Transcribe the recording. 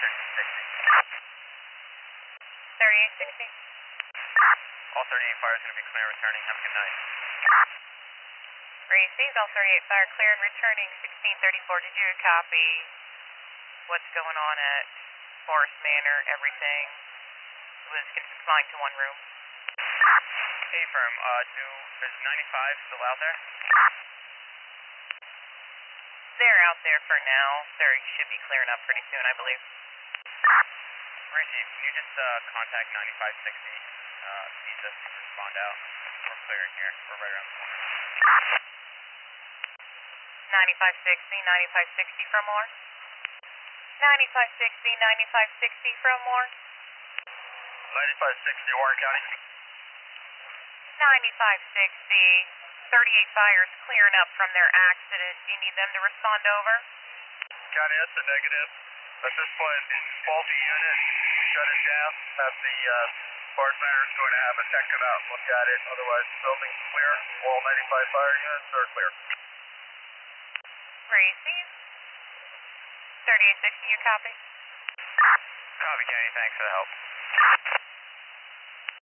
3860. All 38 fire is going to be clear returning. Have a good night. Received, all 38 fire clear and returning 1634. Did you copy what's going on at Forest Manor? Everything was confined to one room. Hey, firm. Is 95 still out there? They're out there for now. They should be clearing up pretty soon, I believe. Received. Can you just contact 9560? Need to respond out. We're clearing here. We're right around the corner. 9560, 9560 from more. 9560, 9560 from more. 9560, Warren County. 9560, 38 fires clearing up from their accident. Do you need them to respond over? County, that's a negative. At this point, faulty unit, shut it down. Have the Forest Manor is going to have a tech come out and look at it. Otherwise, the building's clear. All 95 fire units are clear. Received. 3860, you copy? Copy, County. Thanks for the help.